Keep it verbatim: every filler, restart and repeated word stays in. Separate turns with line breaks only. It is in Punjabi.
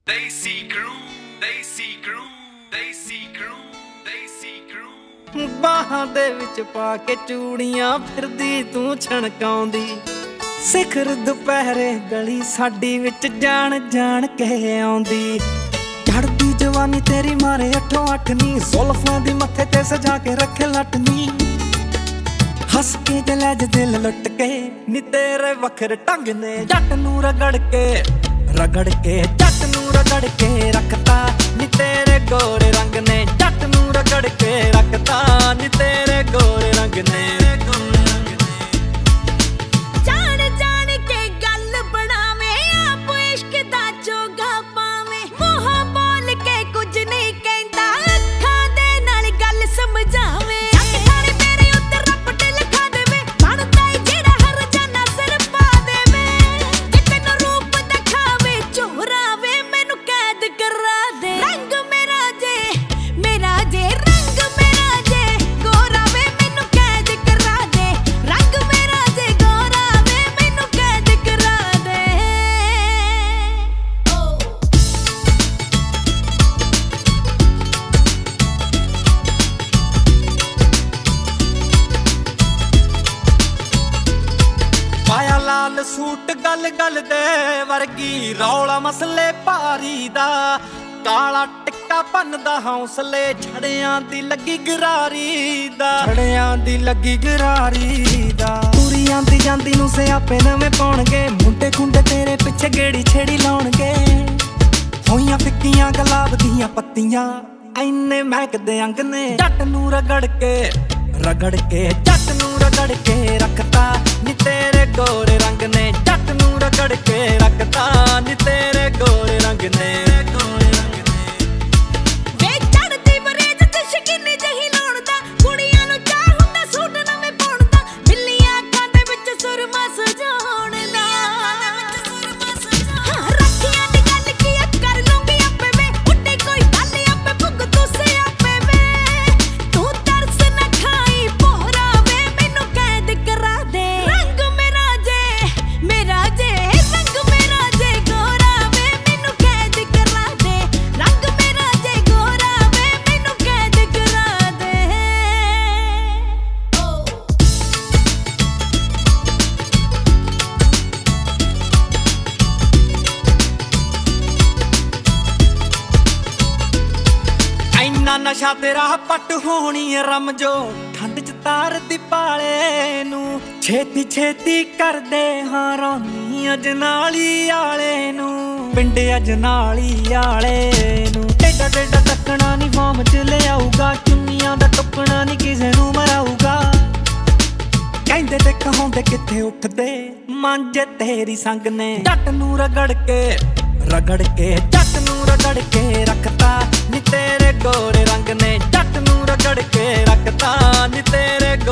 Desi Crew, Desi Crew, Desi Crew, Desi Crew।
ਬਾਹਾਂ ਦੇ ਵਿੱਚ ਪਾ ਕੇ ਚੂੜੀਆਂ ਫਿਰਦੀ ਤੂੰ ਛਣਕਾਉਂਦੀ, ਸਿਖਰ ਦੁਪਹਿਰੇ ਗਲੀ ਸਾਡੀ ਵਿੱਚ ਜਾਣ ਜਾਣ ਕੇ ਆਉਂਦੀ। ਚੜਦੀ ਜਵਾਨੀ ਤੇਰੀ ਮਾਰੇ ਅੱਠੋਂ ਅੱਠ ਨੀ, ਜ਼ੁਲਫਾਂ ਦੀ ਮੱਥੇ ਤੇ ਸਜਾ ਕੇ ਰੱਖੇ ਲਟਨੀ। ਹੱਸ ਕੇ ਜਲੇ ਦਿਲ ਲੁੱਟ ਕੇ ਨੀ ਤੇਰੇ ਵੱਖਰੇ ਢੰਗ ਨੇ, ਜੱਟ ਨੂੰ ਰਗੜ ਕੇ ਰਗੜ ਕੇ ਜੱਟ ਨੂੰ ਰਗੜ ਕੇ ਰੱਖਤਾ ਨੀ ਤੇਰੇ ਗੋਰੇ ਰੰਗ ਨੇ, ਜੱਟ ਨੂੰ ਰਗੜ ਕੇ ਰੱਖਤਾ ਨੀ ਤੇਰੇ ਗੋਰੇ ਰੰਗ ਨੇ। ਲਾਲ ਸੂਟ ਗਲ ਗਲ ਦੇ ਵਰਗੀ, ਰੌਲਾ ਮਸਲੇ ਭਾਰੀ ਦਾ, ਕਾਲਾ ਟਿੱਕਾ ਭੰਨਦਾ ਹੌਸਲੇ, ਛੜਿਆਂ ਦੀ ਲੱਗੀ ਗਰਾਰੀ ਦਾ, ਛੜਿਆਂ ਦੀ ਲੱਗੀ ਗਰਾਰੀ ਦਾ। ਤੁਰੀ ਆਂਦੀ ਜਾਂਦੀ ਨੂੰ ਸਿਆਪੇ ਨਵੇਂ ਪਾਉਣਗੇ, ਮੁੰਡੇ ਖੁੰਡੇ ਤੇਰੇ ਪਿੱਛੇ ਗੇੜੀ ਛੇੜੀ ਲਾਉਣਗੇ। ਹੋਈਆਂ ਫਿੱਕੀਆਂ ਗੁਲਾਬ ਦੀਆਂ ਪੱਤੀਆਂ, ਐਨੇ ਮਹਿਕਦੇ ਅੰਗ ਨੇ, ਜੱਟ ਨੂੰ ਰਗੜ ਕੇ ਰਗੜ ਕੇ ਜੱਟ ਨੂੰ ਰਗੜ ਕੇ ਰੱਖਤਾ ਨੀ ਤੇਰੇ ਗੋਰੇ ਰੰਗ ਨੇ, ਜੱਟ ਨੂੰ ਰਗੜ ਕੇ ਰੱਖਤਾ ਨੀ ਤੇਰੇ ਗੋਰੇ ਰੰਗ ਨੇ। ਨਸ਼ਾ ਤੇਰਾ ਪੱਟ ਹੋਣੀ ਰਮਜੋ, ਠੰਡ ਚ ਤਾਰਦੀ ਪਾਲੇ ਨੂੰ, ਛੇਤੀ ਛੇਤੀ ਕਰਦੇ ਹਾਂ ਰੌਣੀ ਅਜਨਾਲੀ ਆਲੇ ਨੂੰ, ਪਿੰਡ ਅਜਨਾਲੀ ਆਲੇ ਨੂੰ। ਟੇਡਾ ਟੇਡਾ ਟੱਕਣਾ ਨੀ ਫਾਰਮ ਚ ਲਿਆਊਗਾ, ਚੁੰਨੀਆਂ ਦਾ ਟੁੱਕਣਾ ਨੀ ਕਿਸੇ ਨੂੰ ਮਰਾਊਗਾ। ਕਹਿੰਦੇ ਤੇ ਕਹਾਉਂਦੇ ਕਿੱਥੇ ਉੱਠਦੇ ਮਾਂਜੇ ਤੇਰੀ ਸੰਗ ਨੇ, ਜੱਟ ਨੂੰ ਰਗੜ ਕੇ ਰਗੜ ਕੇ ਜੱਟ ਨੂੰ ਰਗੜ ਕੇ ਰੱਖਤਾ ਨੀ ਤੇਰੇ ਗੋਰੇ ਰੰਗ ਨੇ, ਜੱਟ ਨੂੰ ਰਗੜ ਕੇ ਰੱਖਤਾ ਨੀ ਤੇਰੇ